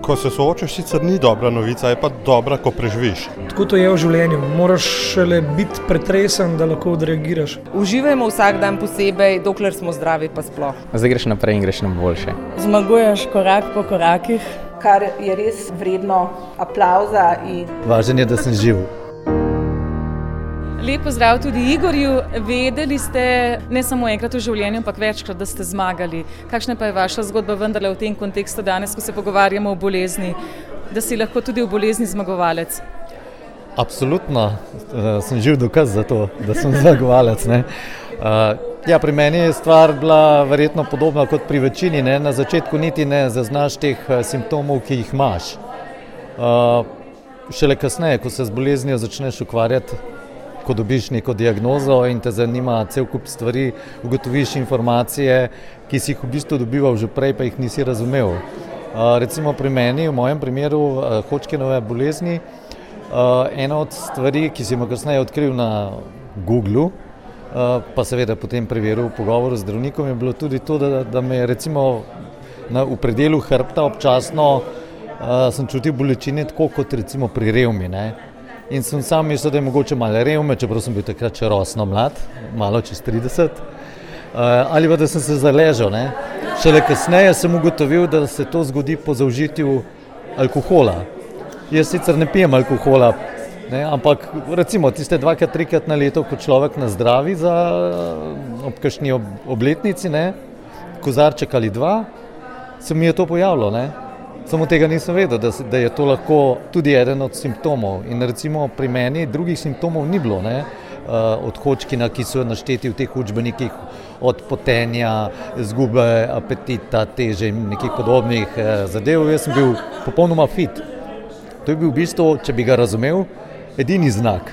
Ko se soočaš, sicer ni dobra novica, je pa dobra, ko preživiš. Tako to je v življenju. Moraš šele biti pretresen, da lahko odreagiraš. Uživajmo vsak dan posebej, dokler smo zdravi pa sploh. Zdaj greš naprej in greš na boljše. Zmaguješ korak po korakih. Kar je res vredno aplavza. Važno je, da sem živ. Lep pozdrav tudi Igorju. Vedeli ste ne samo enkrat v življenju, ampak večkrat, da ste zmagali. Kakšna pa je vaša zgodba vendarle v tem kontekstu danes, ko se pogovarjamo o bolezni, da si lahko tudi v bolezni zmagovalec? Absolutno, sem živ dokaz za to, da sem zmagovalec. Pri meni je stvar bila verjetno podobna kot pri večini. Na začetku niti ne zaznaš teh simptomov, ki jih imaš. Šele kasneje, ko se z boleznijo začneš ukvarjati, ko dobiš neko diagnozo in te zanima cel kup stvari, ugotoviš informacije, ki si jih v bistvu dobival že prej, pa jih nisi razumel. Recimo pri meni, v mojem primeru Hodgkinove bolezni, ena od stvari, ki sem jo kasneje odkril na Googlu, pa seveda potem preveril v pogovoru z zdravnikom, je bilo tudi to, da me je recimo v predelu hrbta občasno sem čutil bolečine tako kot recimo pri revmi. In sem sam mislil, da je mogoče malo revme, čeprav sem bil takrat še rosno mlad, malo čez 30, ali pa da sem se zaležal. Šele kasneje sem ugotovil, da se to zgodi po zaužitju alkohola. Jaz sicer ne pijem alkohola, ampak recimo tiste 2-3 na leto, ko človek nazdravi ob kakšni obletnici, kozarček ali 2, se mi je to pojavilo. Samo tega nisem vedel, da je to lahko tudi eden od simptomov. In recimo pri meni drugih simptomov ni bilo, od Hodgkina, ki so našteti v teh učbenikih, od potenja, izgube apetita, teže in nekih podobnih zadev. Jaz sem bil popolnoma fit. To je bil v bistvu, če bi ga razumel, edini znak.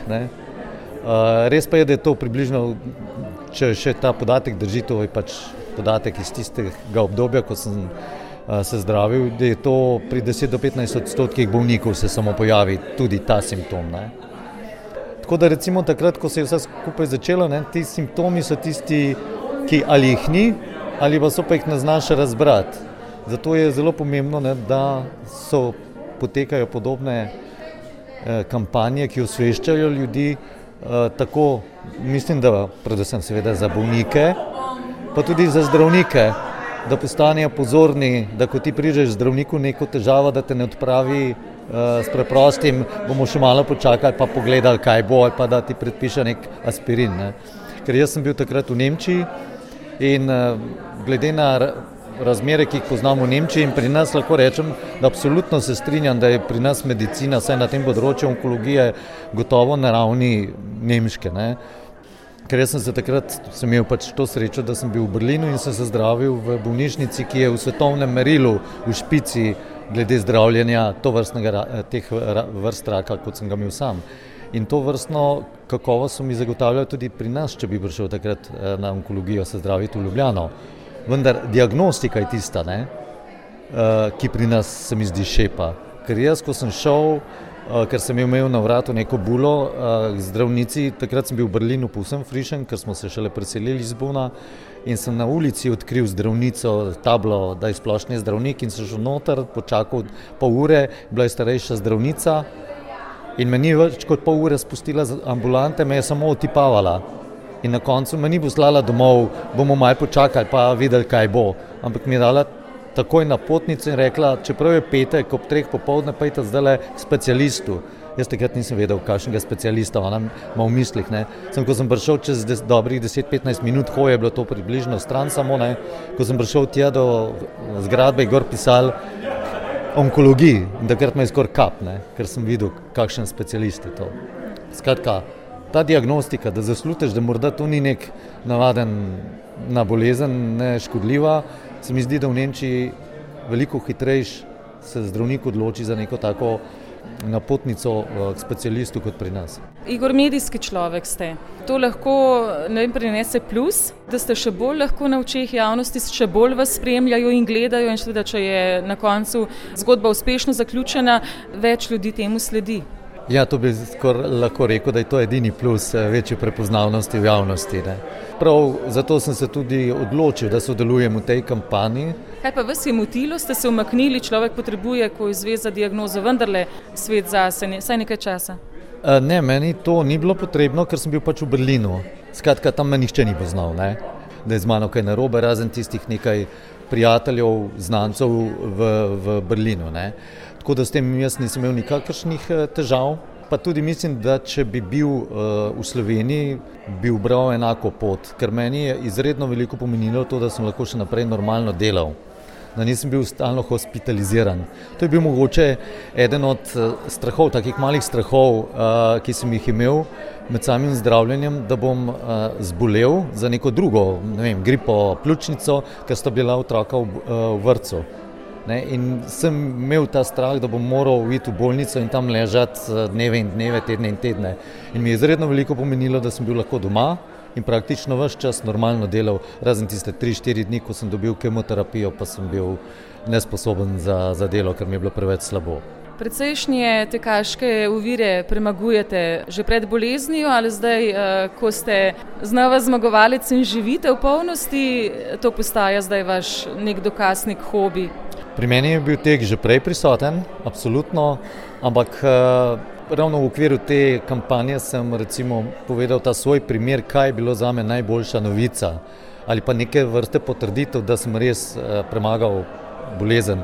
Res pa je, da je to približno, če še ta podatek drži, to je pač podatek iz tistega obdobja, ko sem se zdravil, da je to pri 10-15% bolnikov se samo pojavi tudi ta simptom. Tako da recimo takrat, ko se je vse skupaj začelo, ti simptomi so tisti, ki ali jih ni, ali pa so pa jih ne znaš razbrati. Zato je zelo pomembno, da potekajo podobne kampanje, ki osveščajo ljudi, tako mislim, da predvsem seveda za bolnike, pa tudi za zdravnike, da postanejo pozorni, da ko ti prideš zdravniku neko težavo, da te ne odpravi s preprostim, bomo še malo počakali pa pogledali, kaj bo, ali pa da ti predpiše nek aspirin. Ker jaz sem bil takrat v Nemčiji in glede na razmere, ki jih poznam v Nemčiji in pri nas, lahko rečem, da absolutno se strinjam, da je pri nas medicina, saj na tem področju onkologije, gotovo na ravni nemške. Ker jaz sem imel pač to srečo, da sem bil v Berlinu in sem se zdravil v bolnišnici, ki je v svetovnem merilu v špici glede zdravljenja teh vrst raka, kot sem ga imel sam. In to vrstno kakovost so mi zagotavljali tudi pri nas, če bi prišel takrat na onkologijo se zdraviti v Ljubljano. Vendar diagnostika je tista, ki pri nas se mi zdi šepa. Ker jaz, ko sem šel, ker sem imel na vratu neko bulo zdravnici, takrat sem bil v Berlinu povsem frišen, ker smo se šele preselili iz Bona in sem na ulici odkril zdravnico, tablo, da je splošni zdravnik in sem šel noter, počakal pol ure, bila je starejša zdravnica in me ni več kot pol ure spustila z ambulante, me je samo otipavala. In na koncu me ni poslala domov, bomo malo počakali pa videli, kaj bo, ampak mi je dala takoj na potnico in rekla, čeprav je petek ob 3 popoldne, pa idite zdajle k specialistu. Jaz takrat nisem vedel, kakšnega specialista, ona ima v mislih. Ko sem prišel čez dobrih 10-15 minut hoje, je bilo to približno stran samo, ko sem prišel tja do zgradbe, gor pisal onkologiji in takrat me je skoraj kap, ker sem videl, kakšen specialist je to. Skratka, ta diagnostika, da zasluteš, da morda to ni nek navadna bolezen, ne škodljiva, se mi zdi, da v Nemčiji veliko hitrejš se zdravnik odloči za neko tako napotnico k specialistu kot pri nas. Igor, medijski človek ste. To lahko prinese plus, da ste še bolj lahko na očeh javnosti, še bolj vas spremljajo in gledajo in seveda, če je na koncu zgodba uspešno zaključena, več ljudi temu sledi. Ja, to bi lahko rekel, da je to edini plus večje prepoznavnosti v javnosti. Ne. Prav zato sem se tudi odločil, da sodelujem v tej kampanji. Kaj pa vas je motilo, ste se umaknili, človek potrebuje, ko izve za diagnozo, vendarle svet zase, vsaj nekaj časa? Ne, meni to ni bilo potrebno, ker sem bil pač v Berlinu. Skratka, tam me nihče ni poznal, ne. Da je z mano kaj narobe, razen tistih nekaj prijateljev, znancev v Berlinu. Ne. Tako da s tem jaz nisem imel nikakršnih težav. Pa tudi mislim, da če bi bil v Sloveniji, bi ubral enako pot, ker meni je izredno veliko pomenilo to, da sem lahko še naprej normalno delal, da nisem bil stalno hospitaliziran. To je bil mogoče eden od strahov, takih malih strahov, ki sem jih imel med samim zdravljenjem, da bom zbolel za neko drugo, ne vem, gripo, pljučnico, ker sta bila otroka v vrtcu. Ne, in sem imel ta strah, da bom moral iti v bolnico in tam ležati dneve in dneve, tedne in tedne. In mi je izredno veliko pomenilo, da sem bil lahko doma in praktično ves čas normalno delal, razen tiste 3-4 dni, ko sem dobil kemoterapijo, pa sem bil nesposoben za delo, ker mi je bilo preveč slabo. Predsejšnje tekaške ovire premagujete že pred boleznijo ali zdaj, ko ste znova zmagovalec in živite v polnosti, to postaja zdaj vaš nek dokaz, nek hobi? Pri meni je bil tek že prej prisoten, absolutno, ampak ravno v okviru te kampanje sem recimo povedal ta svoj primer, kaj je bilo zame najboljša novica ali pa neke vrste potrditev, da sem res premagal bolezen.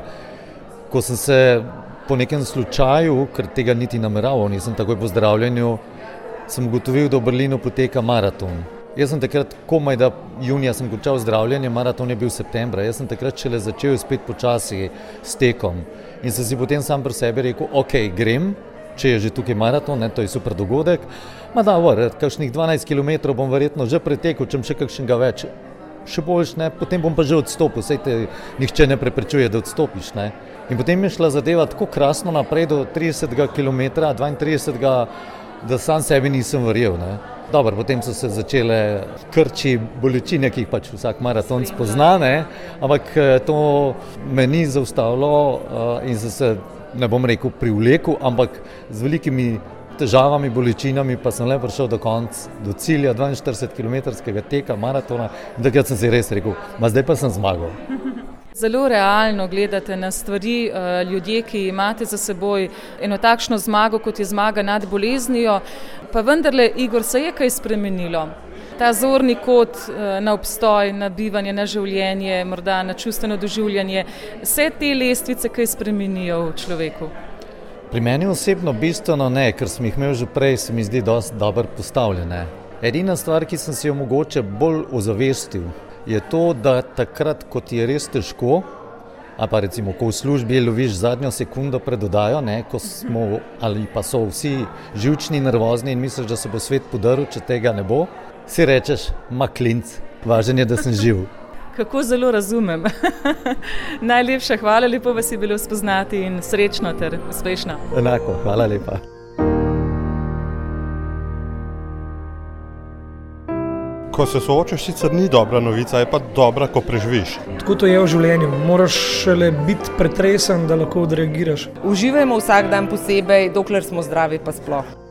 Ko sem se po nekem slučaju, ker tega niti nameraval, nisem takoj po zdravljenju, sem ugotovil, da v Berlinu poteka maraton. Jaz sem takrat komaj, da junija sem končal zdravljenje, maraton je bil septembra, jaz sem takrat šele začel spet počasi s tekom in sem si potem sam pri sebi rekel, ok, grem, če je že tukaj maraton, ne, to je super dogodek, kakšnih 12 km bom verjetno že pretekel, če še kakšnega več, še boljš, ne, potem bom pa že odstopil, saj te nihče ne preprečuje, da odstopiš, ne. In potem je šla zadeva tako krasno naprej do 30 km, 32, da sam sebi nisem verjel, ne. Dobro, potem so se začele krči, bolečine, ki jih pač vsak maraton spozna, ne? Ampak to me ni zaustavilo in sem se, ne bom rekel, privlekel, ampak z velikimi težavami, bolečinami pa sem le prišel do cilja 42-kilometrskega teka, maratona in takrat sem si res rekel, zdaj pa sem zmagal. Zelo realno gledate na stvari, ljudje, ki imate za seboj eno takšno zmago, kot je zmaga nad boleznijo, pa vendarle, Igor, se je kaj spremenilo? Ta zorni kot na obstoj, na bivanje, na življenje, morda na čustveno doživljanje, vse te lestvice kaj spremenijo v človeku? Pri meni osebno bistveno ne, ker sem jih imel že prej, se mi zdi dosti dobro postavljene. Edina stvar, ki sem si jo mogoče bolj ozavestil, je to, da takrat, ko ti je res težko, ali pa recimo, ko v službi loviš zadnjo sekundo pred oddajo, ne, ko smo ali pa so vsi živčni, nervozni in misliš, da se bo svet podaril, če tega ne bo, si rečeš, klinc, važen je, da sem živ. Kako zelo razumem. Najlepša hvala, lepo vas je bilo spoznati in srečno ter uspešno. Enako, hvala lepa. Ko se soočaš, sicer ni dobra novica, je pa dobra, ko preživiš. Tako to je v življenju. Moraš šele biti pretresen, da lahko odreagiraš. Uživajmo vsak dan posebej, dokler smo zdravi pa sploh.